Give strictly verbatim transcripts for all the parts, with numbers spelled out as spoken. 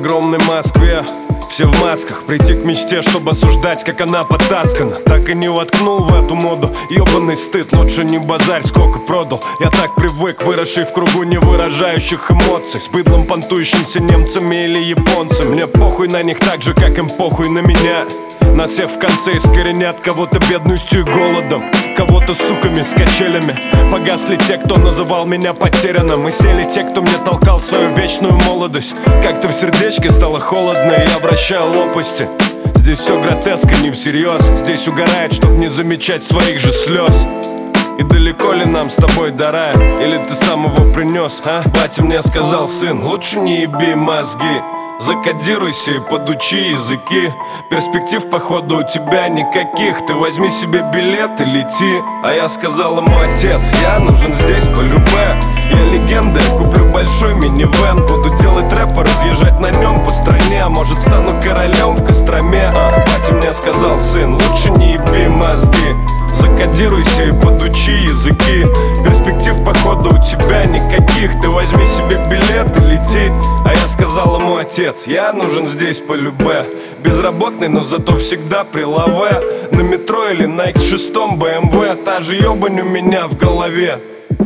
огромной Москве все в масках, прийти к мечте, чтобы осуждать, как она потаскана. Так и не воткнул в эту моду ёбаный стыд, лучше не базарь, сколько продал. Я так привык, выросший в кругу невыражающих эмоций, с быдлом понтующимся немцами или японцами. Мне похуй на них так же, как им похуй на меня. Насев в конце искоренят кого-то бедностью и голодом, кого-то суками с качелями. Погасли те, кто называл меня потерянным, и сели те, кто мне толкал свою вечную молодость. Как-то в сердечке стало холодно, и я вращаю лопасти. Здесь все гротеска, не всерьез. Здесь угорает, чтоб не замечать своих же слез. И далеко ли нам с тобой до рая? Или ты сам его принес, а? Батя мне сказал: сын, лучше не еби мозги, закодируйся и подучи языки. Перспектив походу у тебя никаких, ты возьми себе билет и лети. А я сказал ему: отец, я нужен здесь по любэ. Я легенда, я куплю большой минивэн, буду делать рэп и разъезжать на нем по стране. А может стану королем в Костроме. а, Батя мне сказал: сын, лучше не еби мозги, закодируйся и подучи языки. Перспектив походу у тебя никаких, ты возьми себе билет и лети. А я сказал ему: отец, я нужен здесь по любэ. Безработный, но зато всегда при лаве. На метро или на икс шесть бэ эм вэ, та же ебань у меня в голове.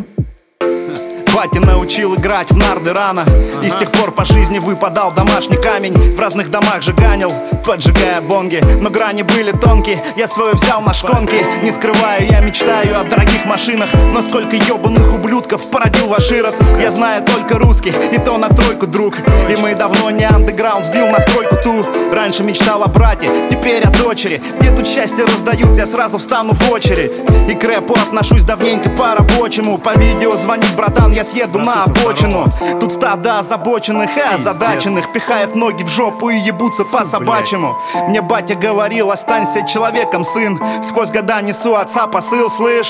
Батя научил играть в нарды рано, и с тех пор по жизни выпадал домашний камень. В разных домах же ганил, поджигая бонги, но грани были тонкие, я свое взял на шконки. Не скрываю, я мечтаю о дорогих машинах, но сколько ебаных ублюдков породил ваш Ирод. Я знаю только русский, и то на тройку, друг. И мы давно не андеграунд, сбил настройку ту. Раньше мечтал о брате, теперь о дочери. Где тут счастье раздают, я сразу встану в очередь. И к рэпу отношусь давненько по-рабочему. По видео звонит братан, я съеду на обочину. Тут стадо озабоченных и озадаченных пихают ноги в жопу и ебутся по собачьему. Мне батя говорил: останься человеком, сын. Сквозь года несу отца посыл, слышь?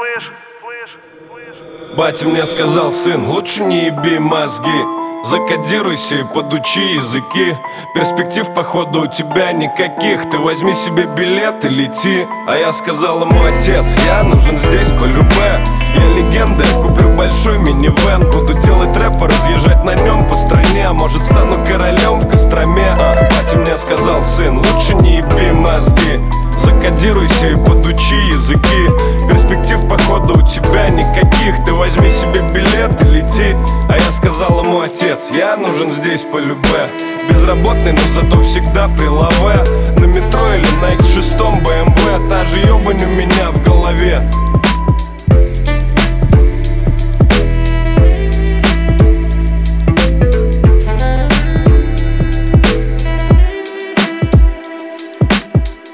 Батя мне сказал: сын, лучше не еби мозги, закодируйся и подучи языки. Перспектив походу у тебя никаких, ты возьми себе билет и лети. А я сказал ему: отец, я нужен здесь по любэ. Я легенда, я куплю большой минивэн, буду делать рэп и разъезжать на нем по стране. А может стану королем в Костроме. а, Батя мне сказал: сын, лучше не еби мозги, закодируйся и подучи языки. Перспектив походу у тебя никаких, ты возьми себе билет и лети. А я сказал ему: отец, я нужен здесь по любэ. Безработный, но зато всегда при лаве. На метро или на икс шесть